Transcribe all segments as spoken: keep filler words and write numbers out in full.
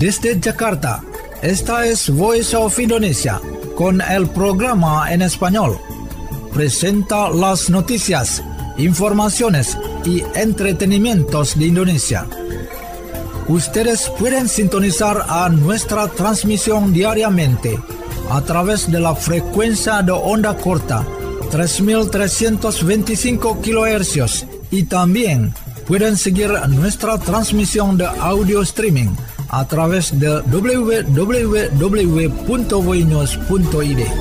desde Jakarta. Esta es Voice of Indonesia, con el programa en español. Presenta las noticias, informaciones y entretenimientos de Indonesia. Ustedes pueden sintonizar a nuestra transmisión diariamente a través de la frecuencia de onda corta tres mil trescientos veinticinco kilohercios y también pueden seguir nuestra transmisión de audio streaming a través de doble u doble u doble u punto voinews punto i d.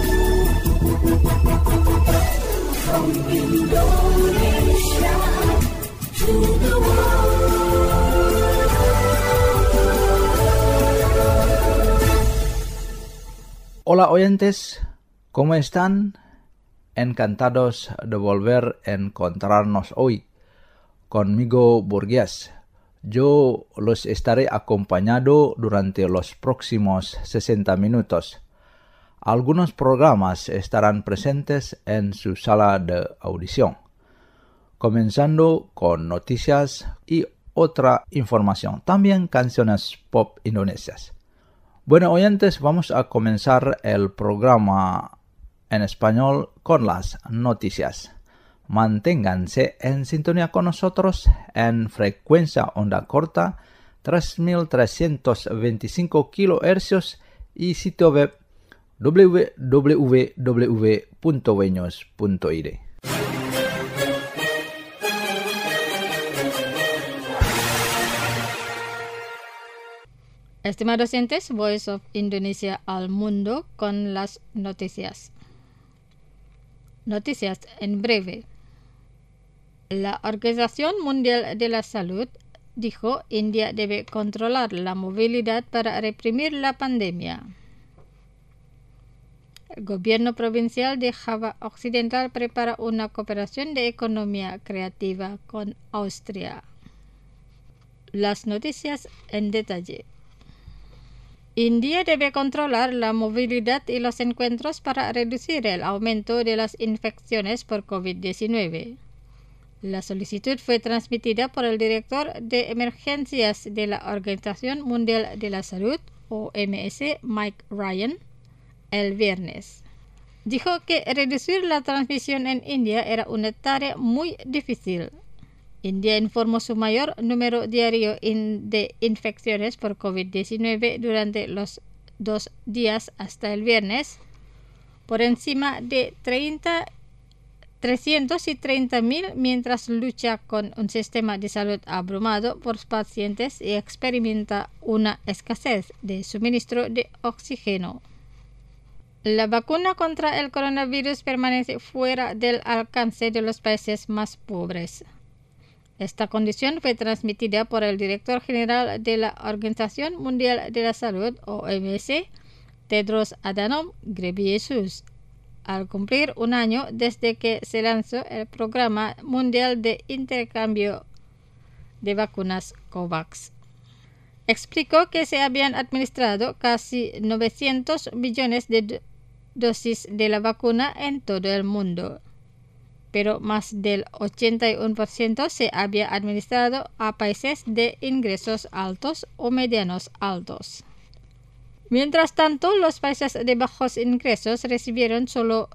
Hola oyentes, ¿cómo están? Encantados de volver a encontrarnos hoy. Conmigo Burgués. Yo los estaré acompañando durante los próximos sesenta minutos. Algunos programas estarán presentes en su sala de audición, comenzando con noticias y otra información, también canciones pop indonesias. Bueno, oyentes, vamos a comenzar el programa en español con las noticias. Manténganse en sintonía con nosotros en frecuencia onda corta tres mil trescientos veinticinco kilohercios y sitio web doble u doble u doble u punto voinews punto i d. Estimados oyentes, Voice of Indonesia al mundo con las noticias. Noticias en breve. La Organización Mundial de la Salud dijo India debe controlar la movilidad para reprimir la pandemia. El gobierno provincial de Java Occidental prepara una cooperación de economía creativa con Austria. Las noticias en detalle. India debe controlar la movilidad y los encuentros para reducir el aumento de las infecciones por covid diecinueve. La solicitud fue transmitida por el director de emergencias de la Organización Mundial de la Salud, O M S, Mike Ryan, el viernes. Dijo que reducir la transmisión en India era una tarea muy difícil. India informó su mayor número diario in de infecciones por covid diecinueve durante los dos días hasta el viernes, por encima de trescientos treinta mil, mientras lucha con un sistema de salud abrumado por pacientes y experimenta una escasez de suministro de oxígeno. La vacuna contra el coronavirus permanece fuera del alcance de los países más pobres. Esta condición fue transmitida por el director general de la Organización Mundial de la Salud, O M S, Tedros Adhanom Ghebreyesus, al cumplir un año desde que se lanzó el Programa Mundial de Intercambio de Vacunas COVAX. Explicó que se habían administrado casi novecientos millones de dosis de la vacuna en todo el mundo, pero más del ochenta y uno por ciento se había administrado a países de ingresos altos o medianos altos. Mientras tanto, los países de bajos ingresos recibieron solo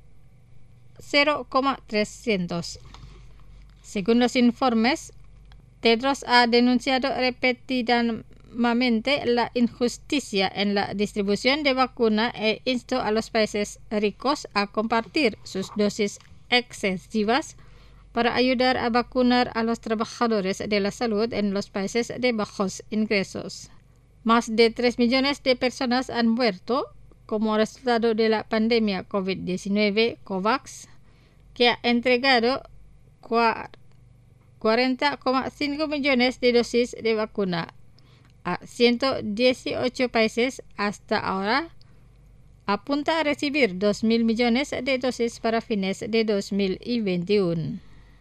cero coma trescientos. Según los informes, Tedros ha denunciado repetidamente la injusticia en la distribución de vacuna e instó a los países ricos a compartir sus dosis excesivas para ayudar a vacunar a los trabajadores de la salud en los países de bajos ingresos. Más de tres millones de personas han muerto como resultado de la pandemia covid diecinueve COVAX, que ha entregado cuarenta coma cinco millones de dosis de vacuna a ciento dieciocho países hasta ahora. Apunta a recibir dos mil millones de dosis para fines de dos mil veintiuno.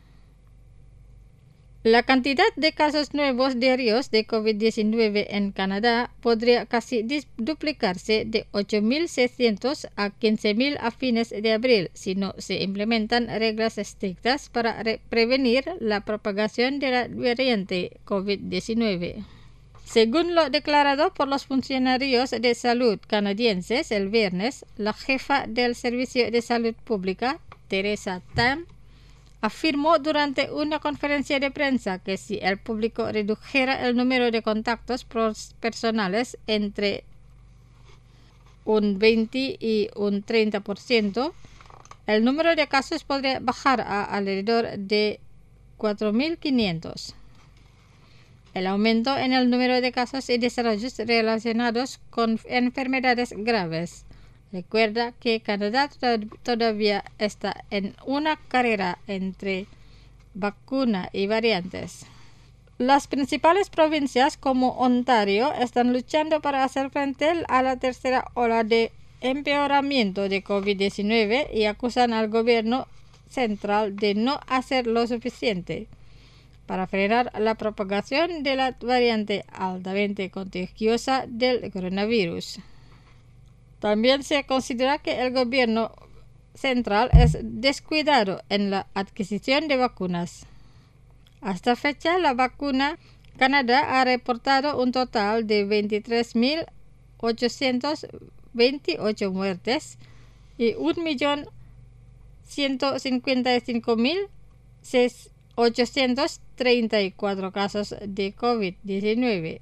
La cantidad de casos nuevos diarios de covid diecinueve en Canadá podría casi duplicarse de ocho mil seiscientos a quince mil a fines de abril si no se implementan reglas estrictas para prevenir la propagación de la variante covid diecinueve. Según lo declarado por los funcionarios de salud canadienses el viernes, la jefa del Servicio de Salud Pública, Teresa Tam, afirmó durante una conferencia de prensa que si el público redujera el número de contactos personales entre un veinte y un treinta por ciento, el número de casos podría bajar a alrededor de cuatro mil quinientos. El aumento en el número de casos y desarrollos relacionados con enfermedades graves recuerda que Canadá todavía está en una carrera entre vacuna y variantes. Las principales provincias como Ontario están luchando para hacer frente a la tercera ola de empeoramiento de COVID diecinueve y acusan al gobierno central de no hacer lo suficiente para frenar la propagación de la variante altamente contagiosa del coronavirus. También se considera que el gobierno central es descuidado en la adquisición de vacunas. Hasta fecha, la vacuna Canadá ha reportado un total de veintitrés mil ochocientas veintiocho muertes y un millón ciento cincuenta y cinco mil ochocientos treinta y cuatro casos de COVID diecinueve.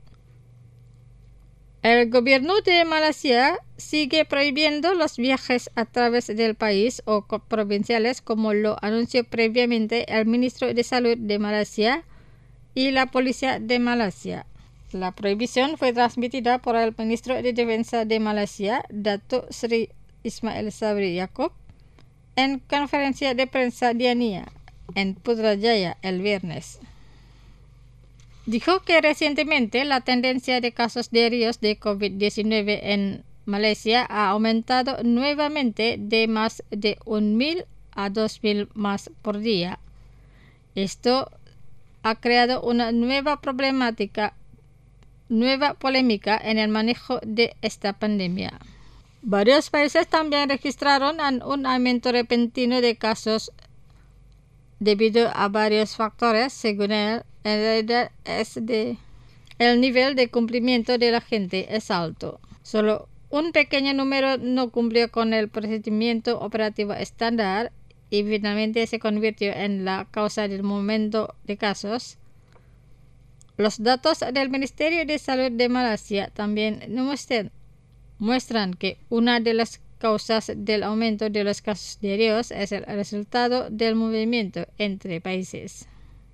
El gobierno de Malasia sigue prohibiendo los viajes a través del país o provinciales, como lo anunció previamente el ministro de Salud de Malasia y la policía de Malasia. La prohibición fue transmitida por el ministro de Defensa de Malasia, Datuk Seri Ismail Sabri Yaakob, en conferencia de prensa diaria en Putrajaya el viernes. Dijo que recientemente la tendencia de casos diarios de COVID diecinueve en Malasia ha aumentado nuevamente de más de un mil a dos mil más por día. Esto ha creado una nueva problemática, nueva polémica en el manejo de esta pandemia. Varios países también registraron un aumento repentino de casos debido a varios factores, según él. En realidad es de, el nivel de cumplimiento de la gente es alto. Solo un pequeño número no cumplió con el procedimiento operativo estándar y finalmente se convirtió en la causa del aumento de casos. Los datos del Ministerio de Salud de Malasia también muestran, muestran que una de las causas del aumento de los casos diarios es el resultado del movimiento entre países.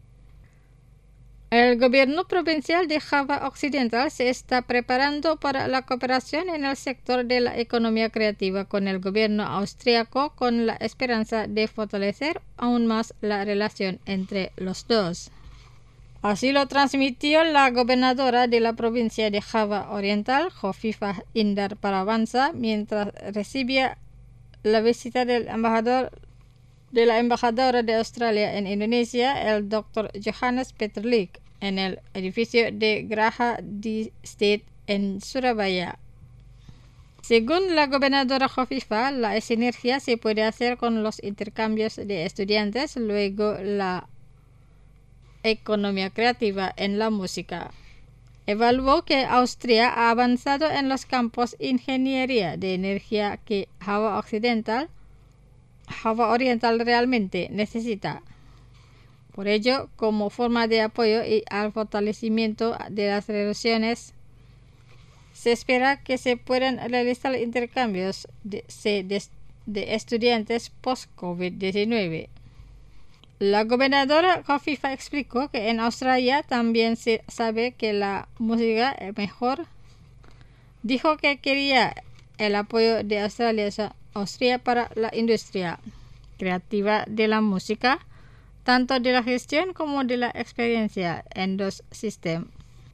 El gobierno provincial de Java Occidental se está preparando para la cooperación en el sector de la economía creativa con el gobierno austriaco, con la esperanza de fortalecer aún más la relación entre los dos. Así lo transmitió la gobernadora de la provincia de Java Oriental, Khofifah Indar Parawansa, mientras recibía la visita del embajador de la embajadora de Australia en Indonesia, el doctor Johannes Peterlik, en el edificio de Graha di State en Surabaya. Según la gobernadora Khofifah, la sinergia se puede hacer con los intercambios de estudiantes, luego la economía creativa en la música. Evaluó que Austria ha avanzado en los campos ingeniería de energía que Java Occidental Java Oriental realmente necesita. Por ello, como forma de apoyo y al fortalecimiento de las relaciones, se espera que se puedan realizar intercambios de, de, de estudiantes post-COVID diecinueve. La gobernadora Khofifah explicó que en Australia también se sabe que la música es mejor. Dijo que quería el apoyo de Australia Austria para la industria creativa de la música, tanto de la gestión como de la experiencia en dos sistemas.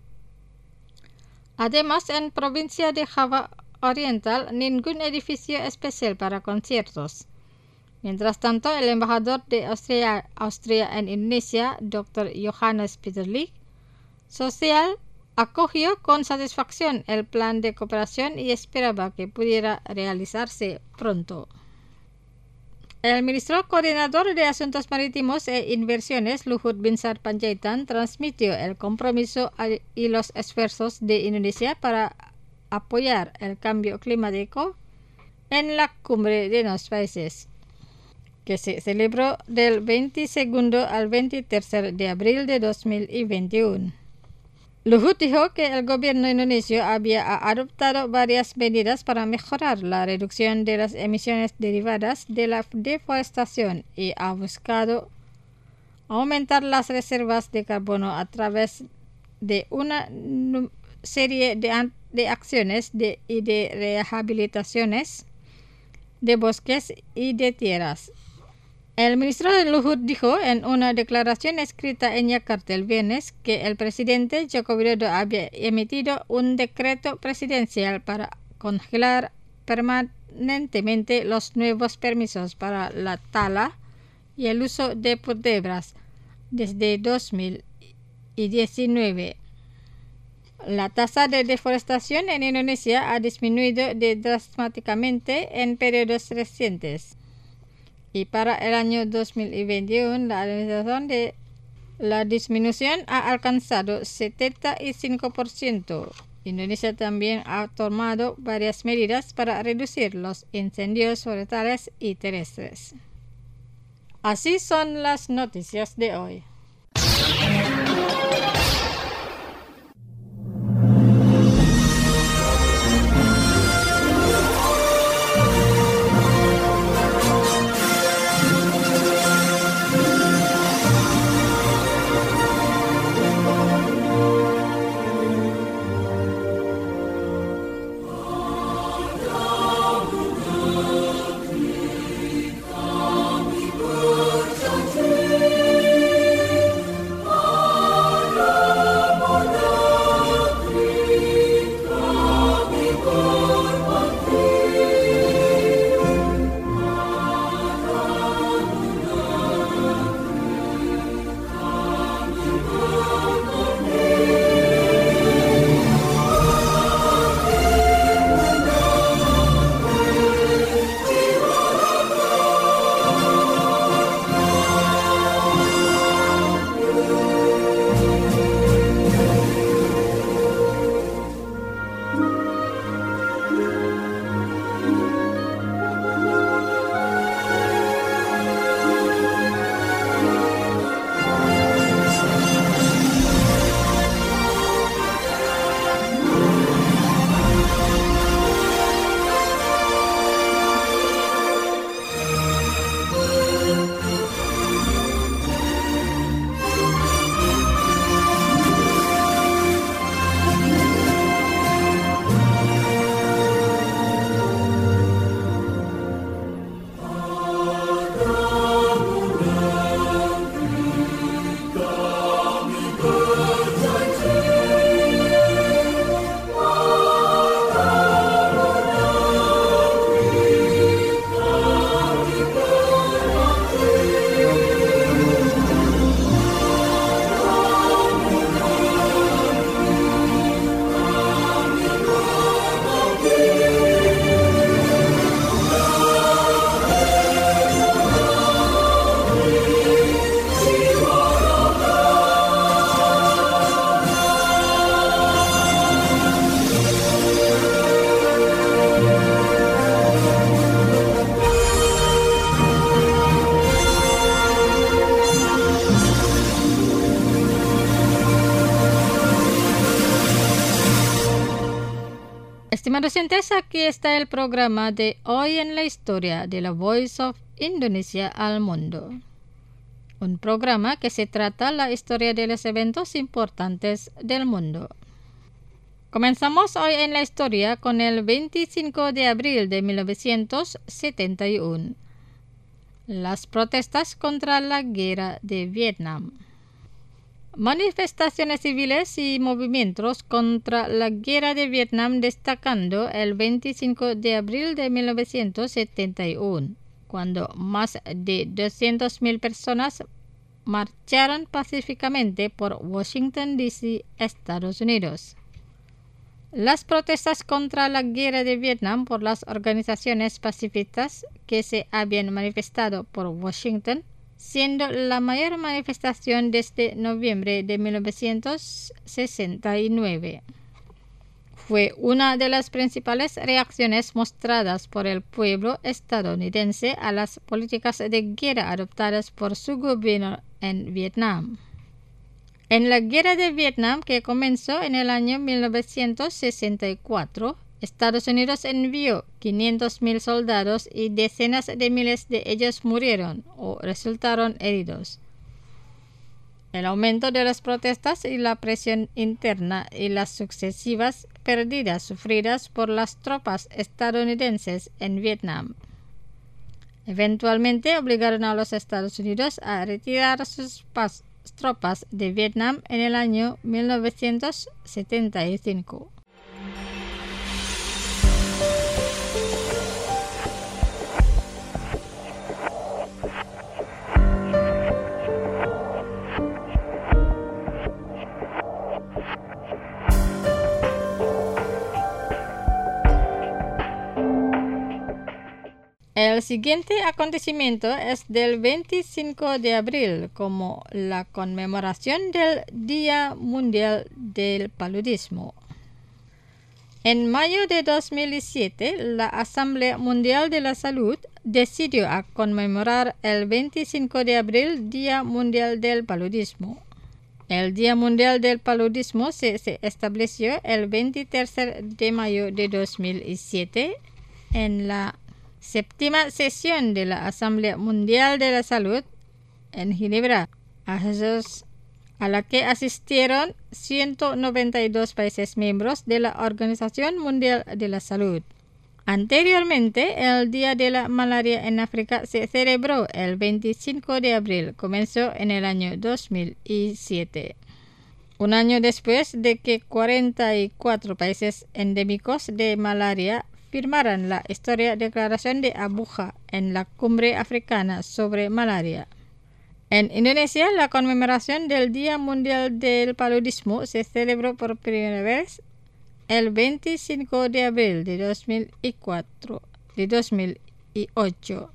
Además, en provincia de Java Oriental, ningún edificio especial para conciertos. Mientras tanto, el embajador de Austria, Austria en Indonesia, doctor Johannes Peterlik, social, acogió con satisfacción el plan de cooperación y esperaba que pudiera realizarse pronto. El ministro coordinador de Asuntos Marítimos e Inversiones, Luhut Binsar Panjaitan, transmitió el compromiso y los esfuerzos de Indonesia para apoyar el cambio climático en la cumbre de los países, que se celebró del veintiségundo al veintitrés de abril de dos mil veintiuno. Luhut dijo que el gobierno indonesio había adoptado varias medidas para mejorar la reducción de las emisiones derivadas de la deforestación y ha buscado aumentar las reservas de carbono a través de una serie de, de acciones de, y de rehabilitaciones de bosques y de tierras. El ministro Luhut dijo en una declaración escrita en Yakarta el viernes que el presidente Joko Widodo había emitido un decreto presidencial para congelar permanentemente los nuevos permisos para la tala y el uso de putebras desde dos mil diecinueve. La tasa de deforestación en Indonesia ha disminuido de dramáticamente en periodos recientes. Y para el año dos mil veintiuno, la administración de la disminución ha alcanzado setenta y cinco por ciento. Indonesia también ha tomado varias medidas para reducir los incendios forestales y terrestres. Así son las noticias de hoy. Estimados oyentes, aquí está el programa de Hoy en la Historia de la Voice of Indonesia al Mundo. Un programa que se trata la historia de los eventos importantes del mundo. Comenzamos hoy en la historia con el veinticinco de abril de mil novecientos setenta y uno. Las protestas contra la guerra de Vietnam. Manifestaciones civiles y movimientos contra la guerra de Vietnam destacando el veinticinco de abril de mil novecientos setenta y uno, cuando más de doscientas mil personas marcharon pacíficamente por Washington, D C, Estados Unidos. Las protestas contra la guerra de Vietnam por las organizaciones pacifistas que se habían manifestado por Washington, siendo la mayor manifestación desde noviembre de mil novecientos sesenta y nueve. Fue una de las principales reacciones mostradas por el pueblo estadounidense a las políticas de guerra adoptadas por su gobierno en Vietnam. En la guerra de Vietnam, que comenzó en el año mil novecientos sesenta y cuatro, Estados Unidos envió quinientos mil soldados y decenas de miles de ellos murieron o resultaron heridos. El aumento de las protestas y la presión interna y las sucesivas pérdidas sufridas por las tropas estadounidenses en Vietnam eventualmente obligaron a los Estados Unidos a retirar sus pas- tropas de Vietnam en el año mil novecientos setenta y cinco. El siguiente acontecimiento es del veinticinco de abril como la conmemoración del Día Mundial del Paludismo. En mayo de dos mil siete, la Asamblea Mundial de la Salud decidió a conmemorar el veinticinco de abril Día Mundial del Paludismo. El Día Mundial del Paludismo se, se estableció el veintitrés de mayo de dos mil siete en la séptima sesión de la Asamblea Mundial de la Salud en Ginebra, a la que asistieron ciento noventa y dos países miembros de la Organización Mundial de la Salud. Anteriormente, el Día de la Malaria en África se celebró el veinticinco de abril, comenzó en el año dos mil siete. Un año después de que cuarenta y cuatro países endémicos de malaria firmaran la Historia Declaración de Abuja en la Cumbre Africana sobre Malaria. En Indonesia, la conmemoración del Día Mundial del Paludismo se celebró por primera vez el veinticinco de abril de dos mil cuatro, de dos mil ocho.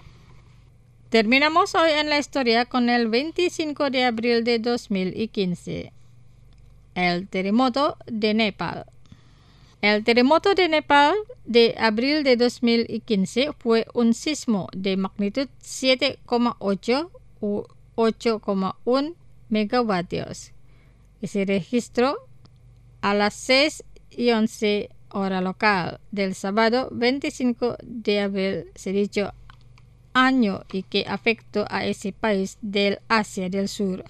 Terminamos hoy en la historia con el veinticinco de abril de dos mil quince, el terremoto de Nepal. El terremoto de Nepal de abril de dos mil quince fue un sismo de magnitud siete coma ocho u ocho coma uno megavatios que se registró a las seis y once hora local del sábado veinticinco de abril de dicho año y que afectó a ese país del Asia del Sur.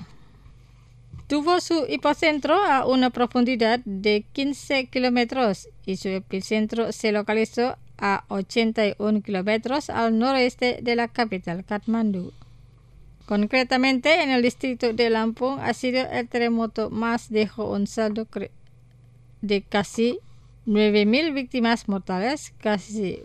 Tuvo su epicentro a una profundidad de quince kilómetros y su epicentro se localizó a ochenta y uno kilómetros al noroeste de la capital, Katmandú. Concretamente, en el distrito de Lampung ha sido el terremoto más dejó un saldo de casi nueve mil víctimas mortales, casi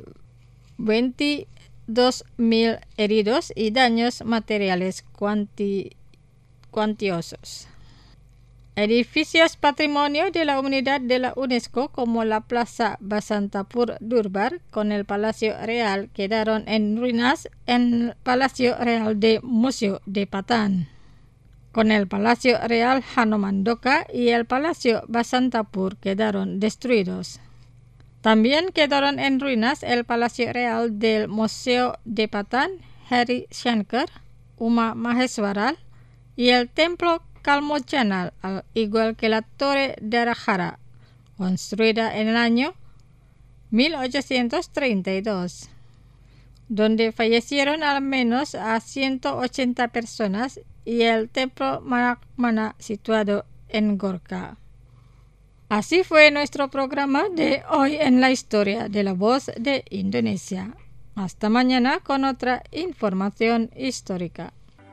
veintidós mil heridos y daños materiales cuanti, cuantiosos. Edificios patrimonio de la Humanidad de la UNESCO como la Plaza Basantapur Durbar con el Palacio Real quedaron en ruinas en el Palacio Real de Museo de Patan, con el Palacio Real Hanomandoka y el Palacio Basantapur quedaron destruidos. También quedaron en ruinas el Palacio Real del Museo de Patan, Hari Shankar, Uma Maheswaral y el Templo Kalmochanal, al igual que la Torre Darajara, construida en el año mil ochocientos treinta y dos, donde fallecieron al menos a ciento ochenta personas, y el Templo Marakmana situado en Gorkha. Así fue nuestro programa de hoy en la historia de la voz de Indonesia. Hasta mañana con otra información histórica.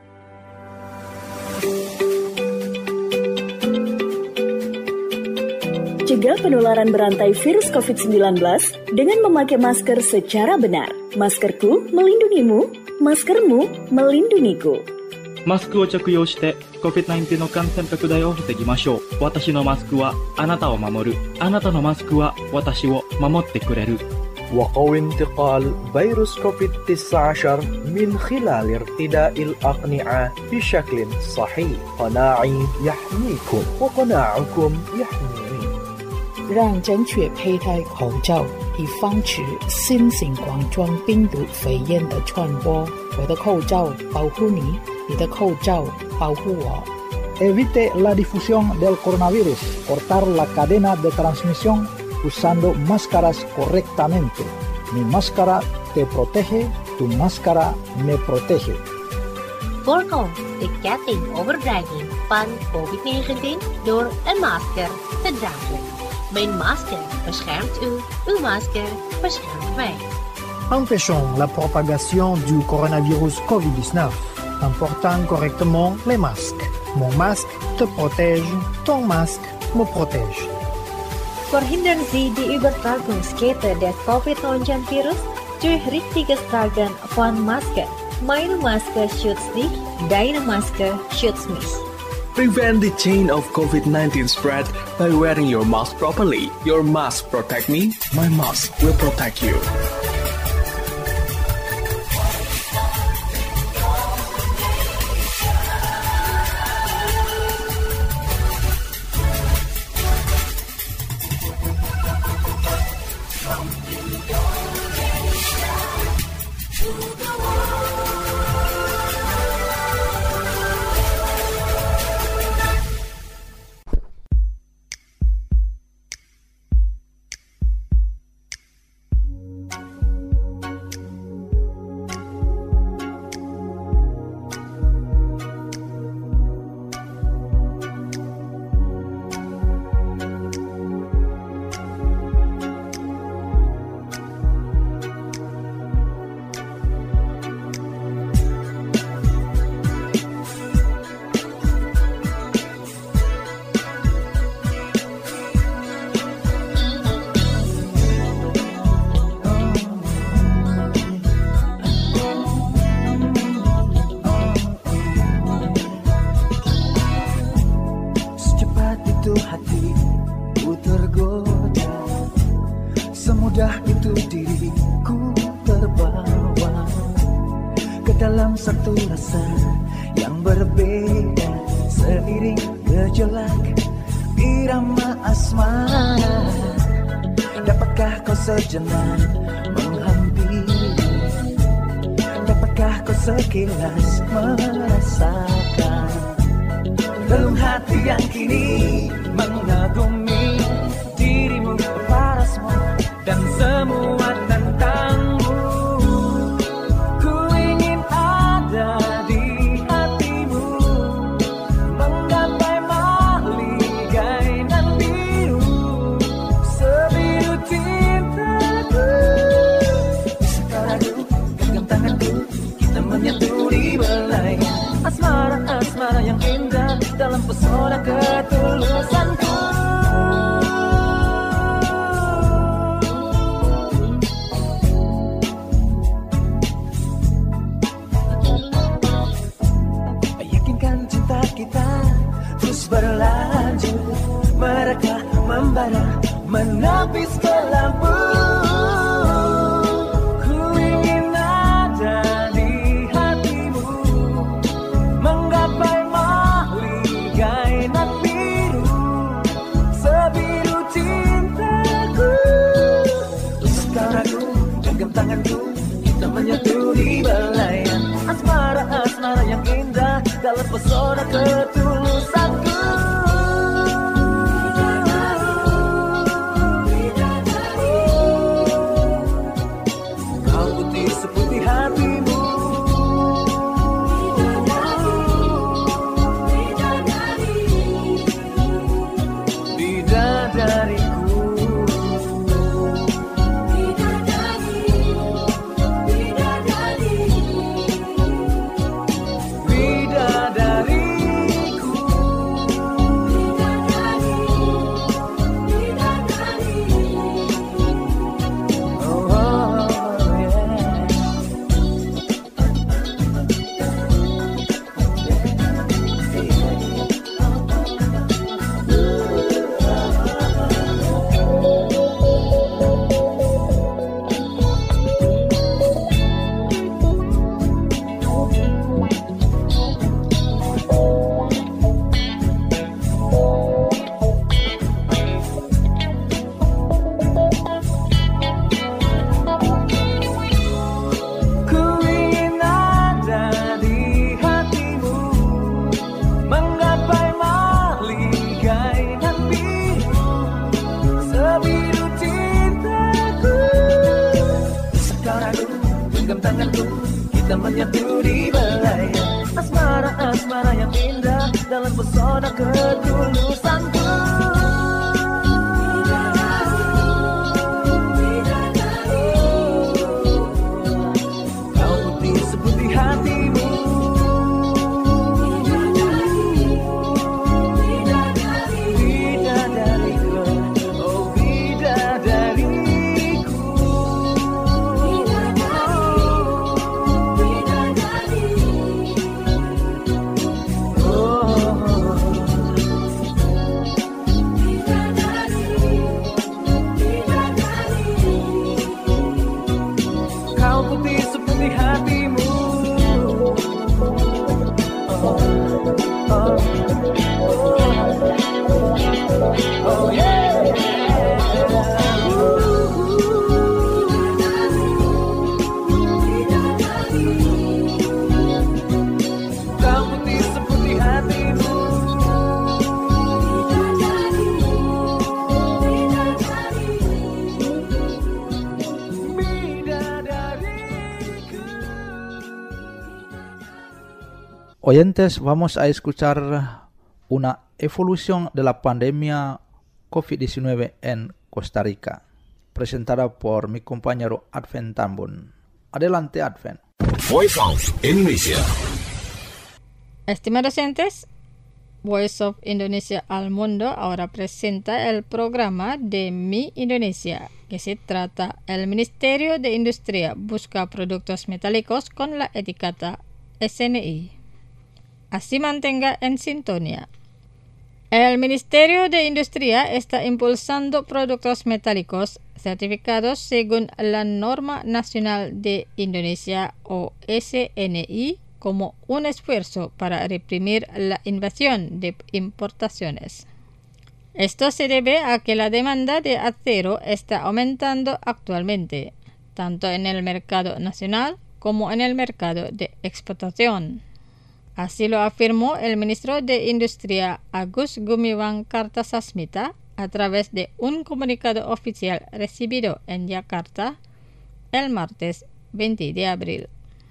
Cegah penularan berantai virus covid sembilan belas dengan memakai masker secara benar. Maskerku melindungimu, maskermu melindungiku. マスクを着用して コビッドナインティーン の感染拡大を防ぎましょう。私のマスクはあなたを守る。あなたのマスクは私を守ってくれる。 وقوي انتقال فيروس كوفيد تسعة عشر من خلال ارتداء الأقنعة بشكل صحيح. قناعي يحميكم وقناعكم يحميني. 让正确佩戴口罩，以防止新型冠状病毒肺炎的传播。我的口罩保护你，你的口罩保护我。 Evite la difusión del coronavirus. Cortar la cadena de transmisión usando máscaras correctamente. Mi máscara te protege, tu máscara me protege. Voorkom de ketting overdrijving van COVID negentien door een masker te dragen. Mijn masker beschermt u, uw masker beschermt mij. Empêchons la propagation du coronavirus covid dix-neuf en portant correctement les masques. Mon masque te protège, ton masque me protège. Verhindern Sie die Übertragungskette des COVID neunzehn virus durch richtiges Tragen von Maske. Meine Maske schützt dich, deine Maske schützt mich. Prevent the chain of COVID nineteen spread by wearing your mask properly. Your mask protect me, my mask will protect you. Semudah itu diriku terbawa ke dalam satu rasa yang berbeda, seiring gejolak irama asmara. Dapatkah kau sejenak menghampiri? Dapatkah kau sekilas merasakan relung hati yang kini mengagumi dirimu, parasmu dan semua tentangmu. Ku ingin ada di hatimu, menggapai maligai nan biru, sebiru cintaku. Sekarang genggam tanganku, kita menyatu di belai asmara-asmara yang indah dalam pesona ketulusanku. Kita terus berlanjut, mereka membara menapis ke lampu. Ku ingin ada di hatimu, menggapai maligai nan biru, sebiru cintaku. Sekarang ku genggam tanganku, kita menyatu di belayan asmara-asmara yang indah dalam pesona ketulusanku. Kau putih seputih hatimu, bidadariku. Kita menyatu di belai asmara-asmara yang indah dalam pesona ketulusanku. Kau putih seputih hatimu, bidadariku, oh bidadariku. Kau putih seputih hatimu, oh, oh, oh, oh yeah. Kau putih seputih hatimu. Oyentes, vamos a escuchar una evolución de la pandemia COVID diecinueve en Costa Rica, presentada por mi compañero Advent Tambun. Adelante, Advent. Voice of Indonesia. Estimados oyentes, Voice of Indonesia al Mundo ahora presenta el programa de Mi Indonesia, que se trata el Ministerio de Industria busca productos metálicos con la etiqueta S N I. Así mantenga en sintonía. El Ministerio de Industria está impulsando productos metálicos certificados según la Norma Nacional de Indonesia o S N I como un esfuerzo para reprimir la invasión de importaciones. Esto se debe a que la demanda de acero está aumentando actualmente, tanto en el mercado nacional como en el mercado de exportación. Así lo afirmó el ministro de Industria Agus Gumiwang Kartasasmita a través de un comunicado oficial recibido en Yakarta el martes veinte de abril.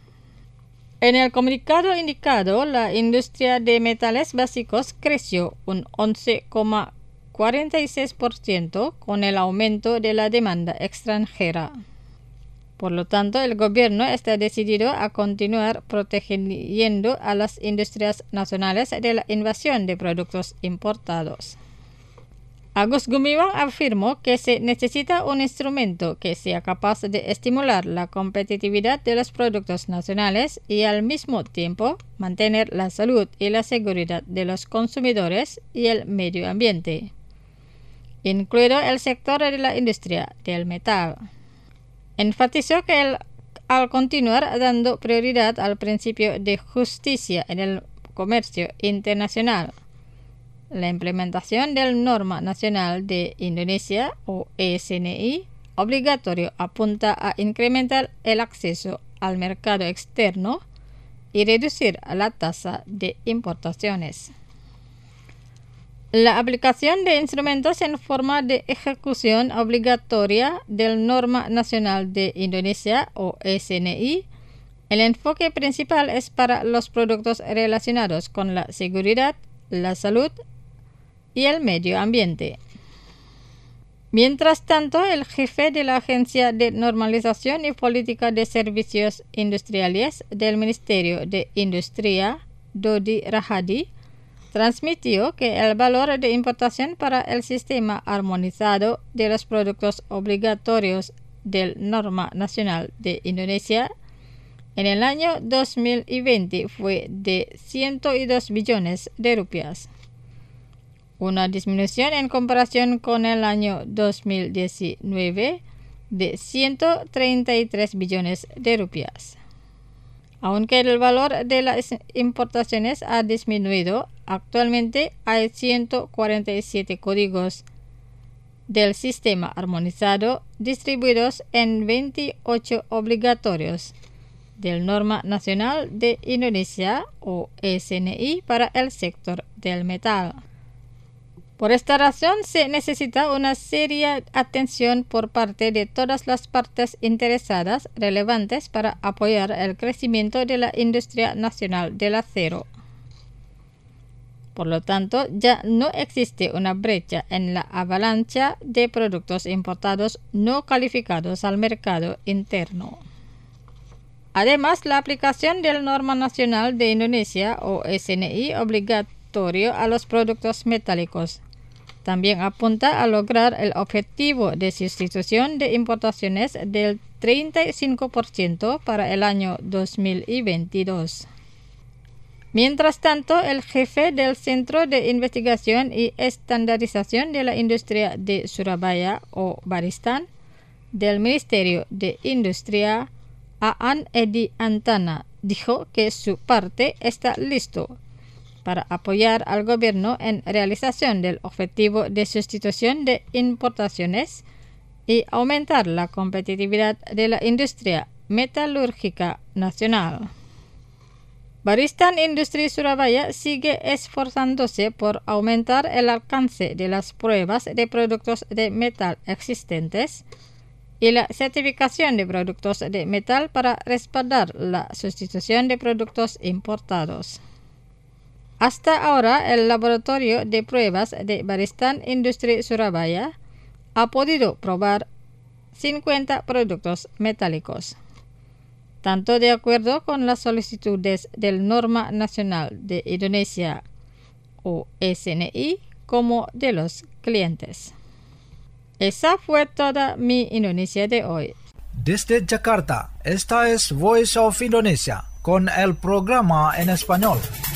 En el comunicado indicado, la industria de metales básicos creció un once coma cuarenta y seis por ciento con el aumento de la demanda extranjera. Por lo tanto, el gobierno está decidido a continuar protegiendo a las industrias nacionales de la invasión de productos importados. Agus Gumiwang afirmó que se necesita un instrumento que sea capaz de estimular la competitividad de los productos nacionales y al mismo tiempo mantener la salud y la seguridad de los consumidores y el medio ambiente, incluido el sector de la industria del metal. Enfatizó que el, al continuar dando prioridad al principio de justicia en el comercio internacional, la implementación del Norma Nacional de Indonesia o S N I obligatorio apunta a incrementar el acceso al mercado externo y reducir la tasa de importaciones. La aplicación de instrumentos en forma de ejecución obligatoria del Norma Nacional de Indonesia o S N I, el enfoque principal es para los productos relacionados con la seguridad, la salud y el medio ambiente. Mientras tanto, el jefe de la Agencia de Normalización y Política de Servicios Industriales del Ministerio de Industria, Dodi Rahadi, transmitió que el valor de importación para el sistema armonizado de los productos obligatorios del Norma Nacional de Indonesia en el año dos mil veinte fue de ciento dos billones de rupias, una disminución en comparación con el año dos mil diecinueve de ciento treinta y tres billones de rupias. Aunque el valor de las importaciones ha disminuido, actualmente hay ciento cuarenta y siete códigos del sistema armonizado distribuidos en veintiocho obligatorios del Norma Nacional de Indonesia o S N I para el sector del metal. Por esta razón, se necesita una seria atención por parte de todas las partes interesadas relevantes para apoyar el crecimiento de la industria nacional del acero. Por lo tanto, ya no existe una brecha en la avalancha de productos importados no calificados al mercado interno. Además, la aplicación de la norma nacional de Indonesia o S N I obligatorio a los productos metálicos también apunta a lograr el objetivo de sustitución de importaciones del treinta y cinco por ciento para el año dos mil veintidós. Mientras tanto, el jefe del Centro de Investigación y Estandarización de la Industria de Surabaya o Baristan del Ministerio de Industria, Aan Edi Antana, dijo que su parte está listo para apoyar al gobierno en realización del objetivo de sustitución de importaciones y aumentar la competitividad de la industria metalúrgica nacional. Baristan Industri Surabaya sigue esforzándose por aumentar el alcance de las pruebas de productos de metal existentes y la certificación de productos de metal para respaldar la sustitución de productos importados. Hasta ahora, el laboratorio de pruebas de Baristan Industri Surabaya ha podido probar cincuenta productos metálicos, tanto de acuerdo con las solicitudes del Norma Nacional de Indonesia o S N I como de los clientes. Esa fue toda mi Indonesia de hoy. Desde Jakarta, esta es Voice of Indonesia con el programa en español.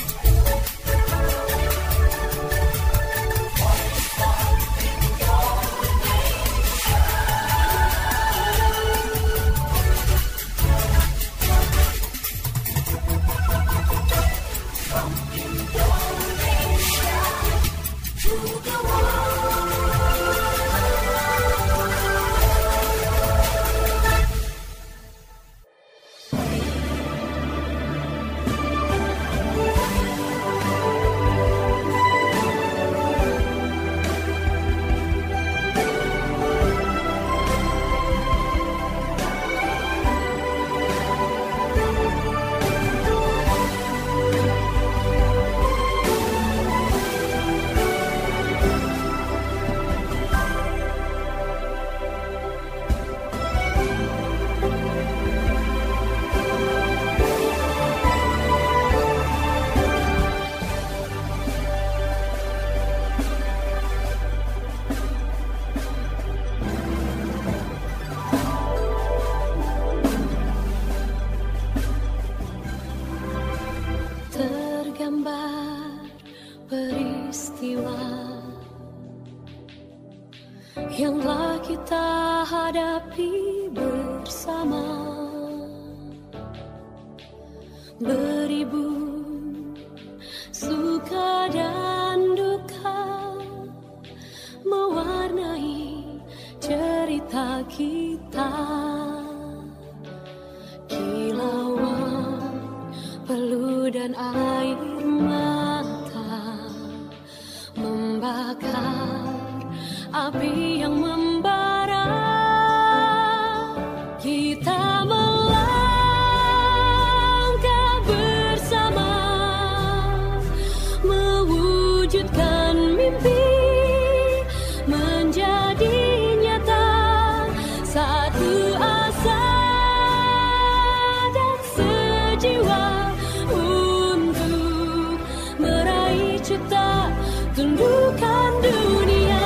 yang telah kita hadapi bersama, beribu suka dan duka mewarnai cerita kita. Kilauan peluh dan air mata membakar api yang membara. Kita melangkah bersama, mewujudkan mimpi menjadi nyata. Satu asa dan sejiwa untuk meraih cita gundukan dunia.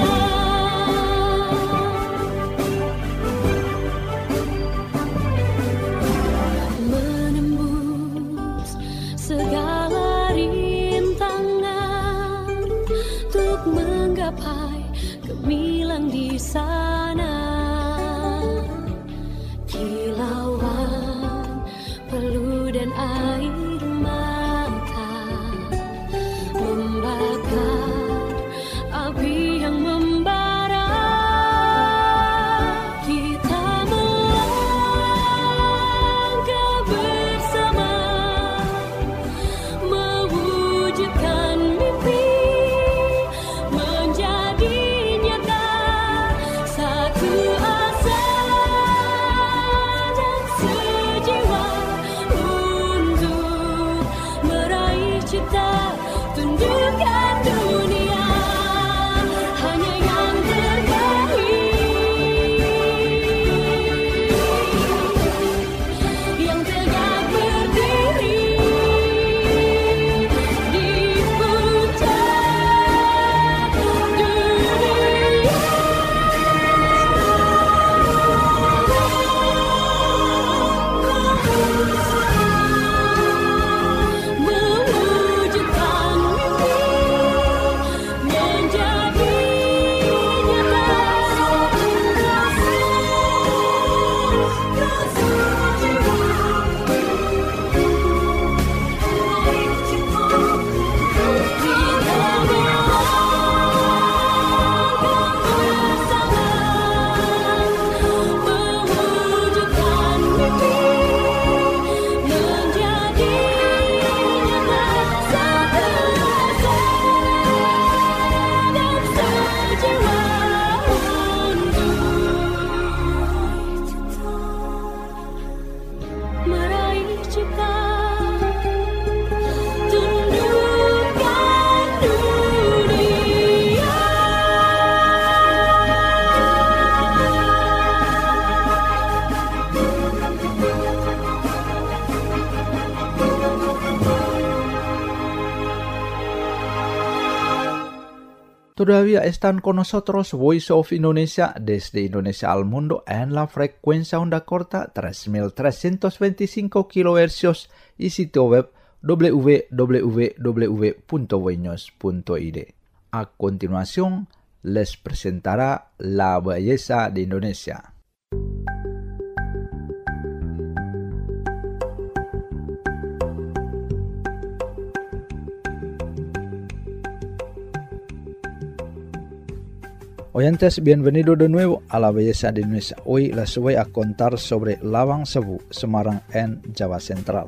Gemilang di sana, kilauan peluh dan air mata membakar api yang membara. Kita melangkah bersama, mewujudkan mimpi menjadi Todavía están con nosotros Voice of Indonesia desde Indonesia al mundo en la frecuencia onda corta tres mil trescientos veinticinco kilohercios y sitio web w w w punto voinews punto i d. A continuación, les presentará la belleza de Indonesia. Oyentes, bienvenido de nuevo a la belleza de Indonesia. Hoy les voy a contar sobre Lawang Sewu, Semarang en Java Central.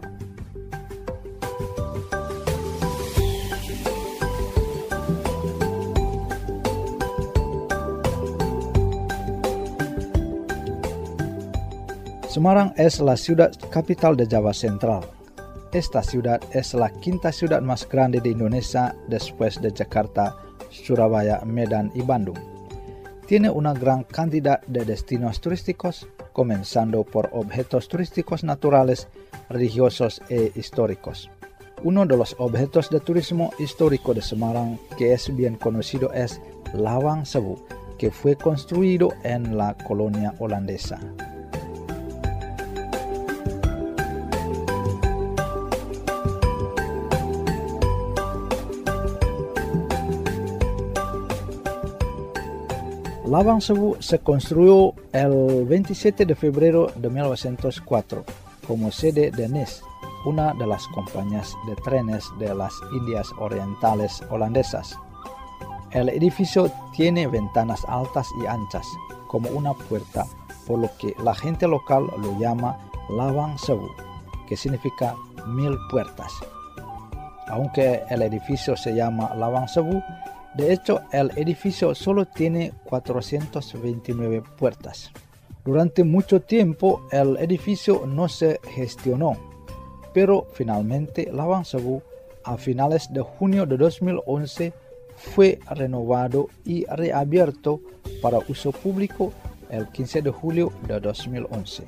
Semarang es la ciudad capital de Java Central. Esta ciudad es la quinta ciudad más grande de Indonesia después de Jakarta, Surabaya, Medan y Bandung. Tiene una gran cantidad de destinos turísticos, comenzando por objetos turísticos naturales, religiosos e históricos. Uno de los objetos de turismo histórico de Semarang que es bien conocido es Lawang Sewu, que fue construido en la colonia holandesa. Lawang Sewu se construyó el veintisiete de febrero de mil novecientos cuatro como sede de N I S, una de las compañías de trenes de las Indias Orientales holandesas. El edificio tiene ventanas altas y anchas, como una puerta, por lo que la gente local lo llama Lawang Sewu, que significa mil puertas. Aunque el edificio se llama Lawang Sewu, de hecho, el edificio solo tiene cuatrocientas veintinueve puertas. Durante mucho tiempo, el edificio no se gestionó, pero finalmente Lawang Sewu, a finales de junio de dos mil once, fue renovado y reabierto para uso público el quince de julio de dos mil once.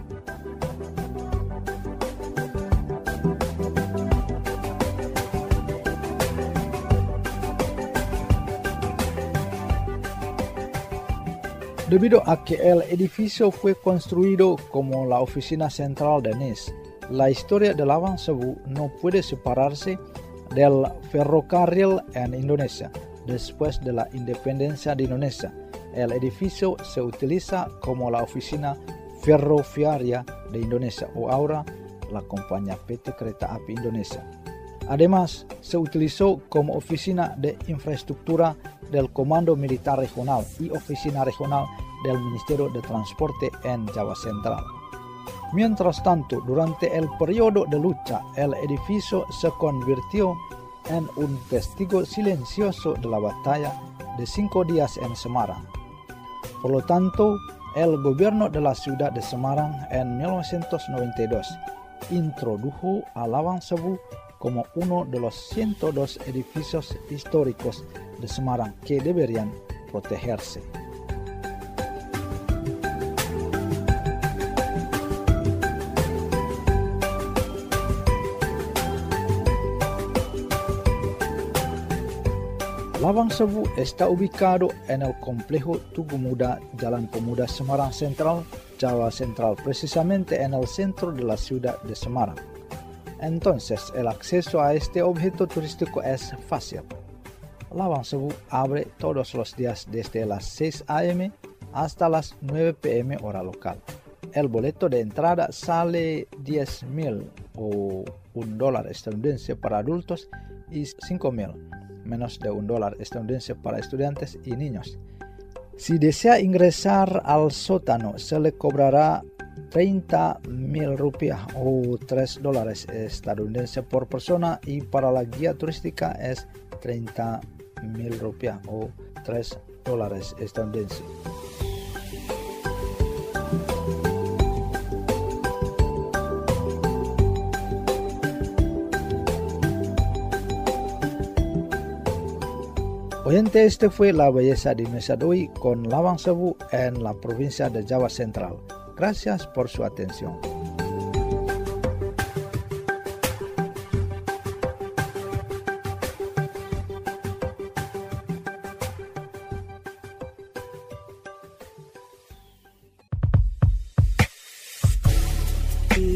Debido a que el edificio fue construido como la oficina central de N I S, la historia de Lawang Sewu no puede separarse del ferrocarril en Indonesia. Después de la independencia de Indonesia, el edificio se utiliza como la oficina ferroviaria de Indonesia o ahora la compañía P T Kereta Api Indonesia. Además, se utilizó como oficina de infraestructura del Comando Militar Regional y oficina regional del Ministerio de Transporte en Java Central. Mientras tanto, durante el periodo de lucha, el edificio se convirtió en un testigo silencioso de la batalla de cinco días en Semarang. Por lo tanto, el gobierno de la ciudad de Semarang en mil novecientos noventa y dos introdujo a Lawang Sewu como uno de los ciento dos edificios históricos de Semarang que deberían protegerse. Lawang Sewu está ubicado en el complejo Tugu Muda, Jalan Pemuda Semarang Central, Java Central, precisamente en el centro de la ciudad de Semarang. Entonces, el acceso a este objeto turístico es fácil. Lawang Sewu abre todos los días desde las seis a eme hasta las nueve pe eme hora local. El boleto de entrada sale diez mil o un dólar estadounidense para adultos y cinco mil, menos de un dólar estadounidense para estudiantes y niños. Si desea ingresar al sótano, se le cobrará treinta mil rupiah o tres dólares estadounidenses por persona y para la guía turística es treinta mil rupiah o tres dólares estadounidenses. Oyente, este fue la belleza de Indonesia de hoy con Lawang Sewu en la provincia de Java Central. Gracias por su atención.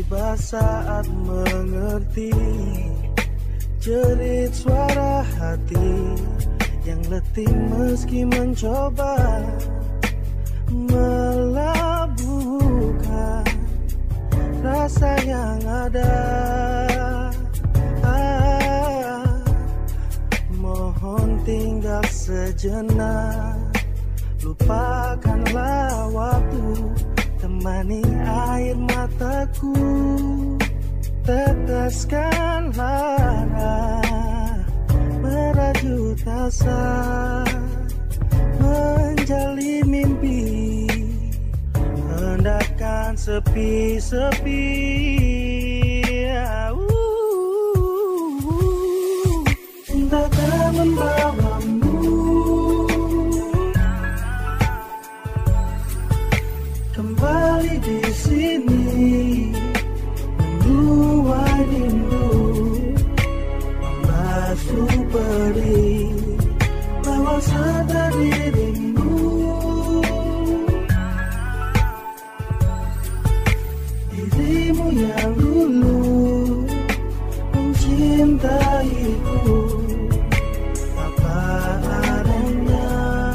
Tiba saat mengerti jerit suara hati yang letih meski mencoba melabuhkan rasa yang ada. Ah, mohon tinggal sejenak, lupakanlah waktu, temani air mataku, teteskan lara, merajut asa, menjalin mimpi, hendakkan sepi-sepi. Cinta tak membawamu kembali di sini, menuai rindu, membasuh perih, bawa serta dirimu. Dirimu yang dulu mencintaiku apa adanya.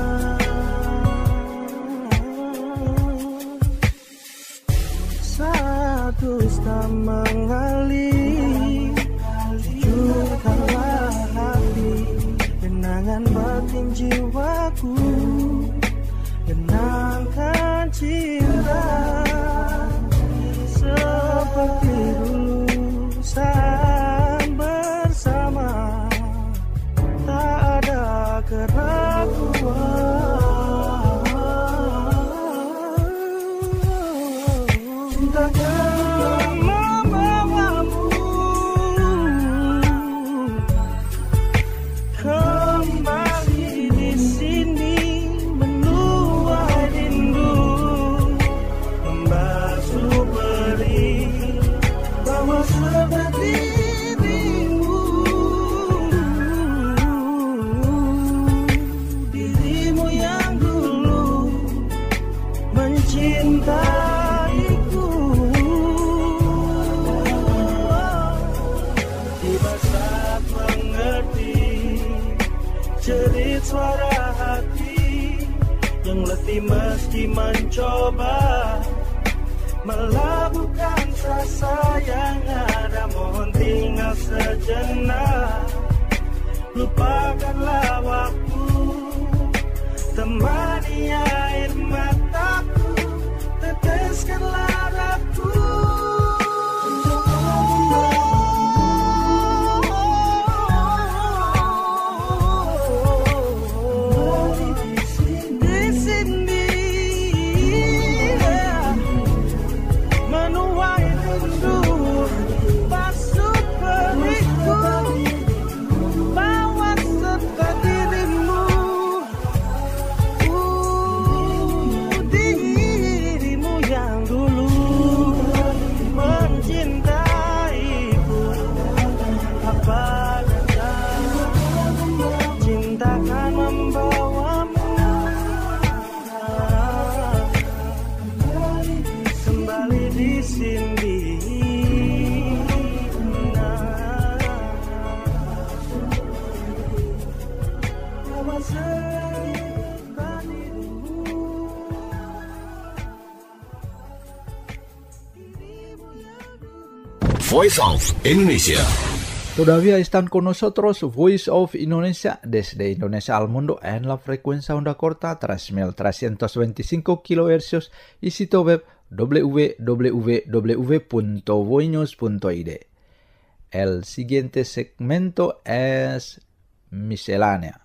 Saat dusta mengalir, jujurkanlah hati, genangan batin jiwaku, genangkan cinta seperti dulu saat bersama, tak ada keraguan. Cinta kan membawamu kembali di sini, menuai rindu, membasuh perih, bawa serta dirimu. Dirimu yang dulu mencintaiku, tiba saat mengerti jerit suara hati yang letih meski mencoba melabuhkan rasa yang ada. Mohon tinggal sejenak, lupakanlah waktu, temani air mataku, teteskan laraku. Di sini menuai rindu, basuh perihku, bawa serta dirimu. Uh, dirimu yang dulu mencintaiku apa adanya. Cinta kan membawamu kembali di sini. Voice of Indonesia. Todavía están con nosotros Voice of Indonesia desde Indonesia al mundo en la frecuencia onda corta tres mil trescientos veinticinco kilohercios y sitio web w w w punto voinews punto i d. El siguiente segmento es miscelánea.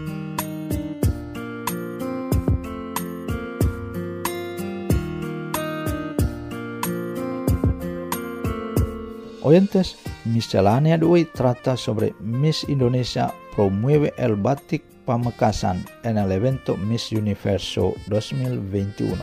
Oyentes, miscelánea de hoy trata sobre Miss Indonesia promueve el batik Pamekasan en el evento Miss Universo dos mil veintiuno.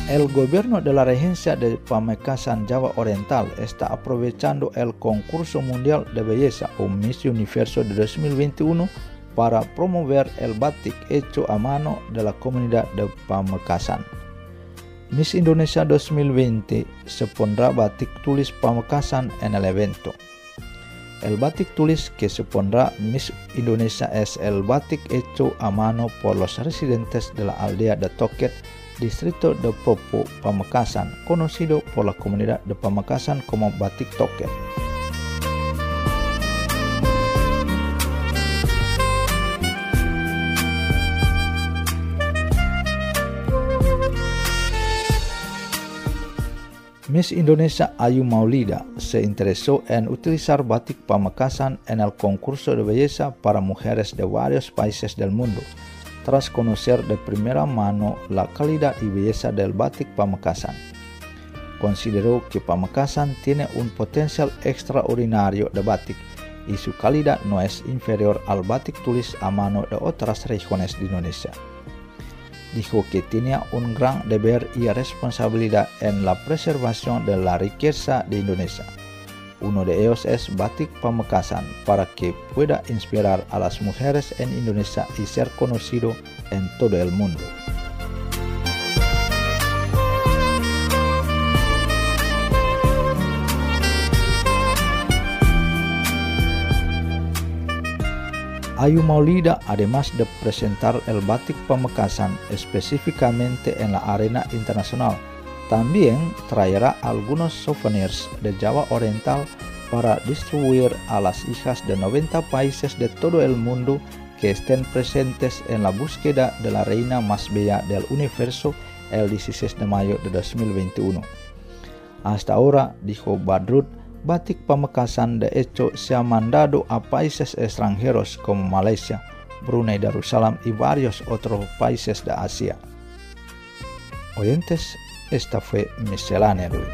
El gobierno de la regencia de Pamekasan Java Oriental está aprovechando el concurso mundial de belleza o Miss Universo de dos mil veintiuno para promover el batik hecho a mano de la comunidad de Pamekasan. Miss Indonesia dos mil veinte se pondrá batik tulis Pamekasan en el evento. El batik tulis que se pondrá Miss Indonesia es el batik hecho a mano por los residentes de la aldea de Toket, distrito de Popo, Pamekasan, conocido por la comunidad de Pamekasan como Batik Toket. Miss Indonesia Ayu Maulida se interesó en utilizar batik Pamekasan en el concurso de belleza para mujeres de varios países del mundo, tras conocer de primera mano la calidad y belleza del batik Pamekasan. Consideró que Pamekasan tiene un potencial extraordinario de batik y su calidad no es inferior al batik tulis a mano de otras regiones de Indonesia. Dijo que tenía un gran deber y responsabilidad en la preservación de la riqueza de Indonesia. Uno de ellos es batik Pamekasan, para que pueda inspirar a las mujeres en Indonesia y ser conocido en todo el mundo. Ayu Maulida, además de presentar el batik Pamekasan específicamente en la arena internacional, también traerá algunos souvenirs de Java Oriental para distribuir a las hijas de noventa países de todo el mundo que estén presentes en la búsqueda de la reina más bella del universo el dieciséis de mayo de dos mil veintiuno. Hasta ahora, dijo Badrut, batik Pamekasan de hecho se ha mandado a países extranjeros como Malaysia, Brunei Darussalam y varios otros países de Asia. Oyentes, esta fue Miscelánea de hoy.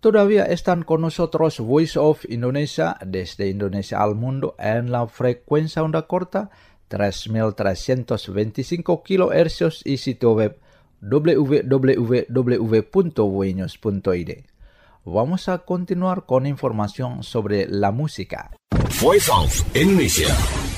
Todavía están con nosotros Voice of Indonesia desde Indonesia al mundo en la frecuencia onda corta tres mil trescientos veinticinco kilohercios y sitio web w w w punto voinews punto i d. Vamos a continuar con información sobre la música. Voice of Indonesia.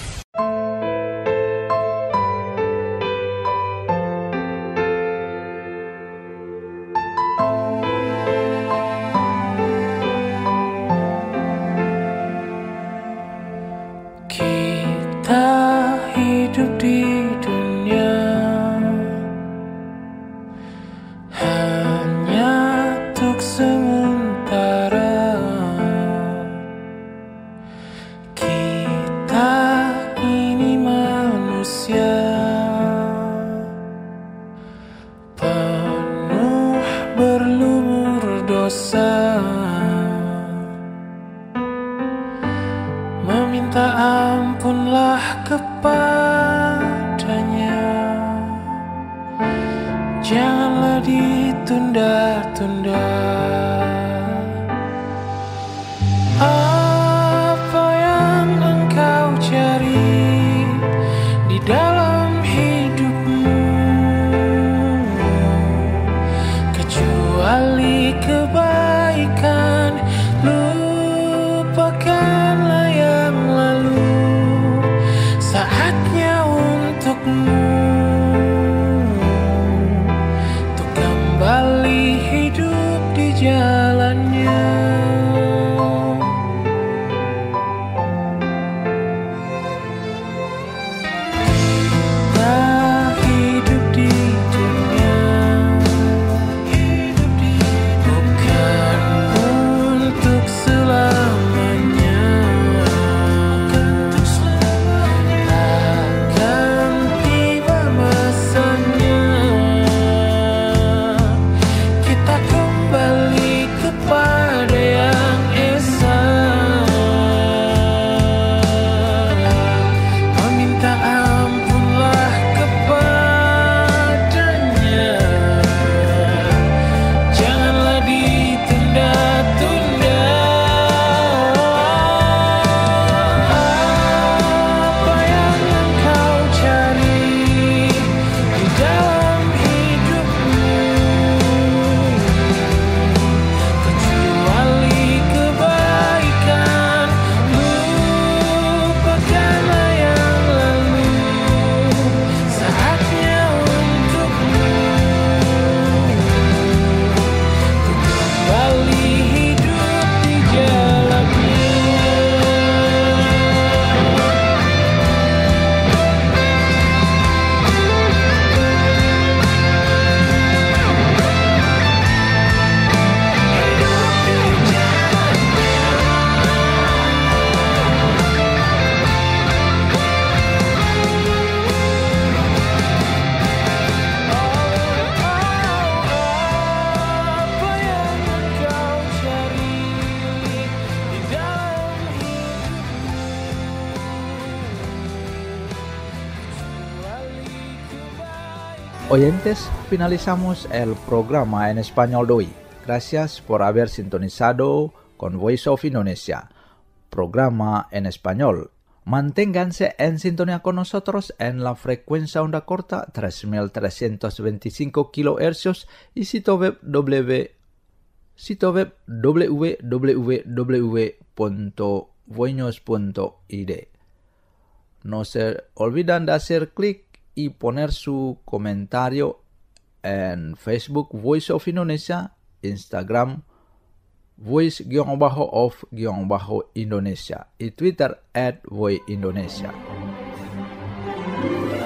Oyentes, finalizamos el programa en español de hoy. Gracias por haber sintonizado con Voice of Indonesia, programa en español. Manténganse en sintonía con nosotros en la frecuencia onda corta tres mil trescientos veinticinco kilohercios y sitio web w sitio web w w w punto voinews punto i d. No se olviden de hacer clic y poner su comentario en Facebook Voice of Indonesia, Instagram voice-of-indonesia y Twitter at voice indonesia.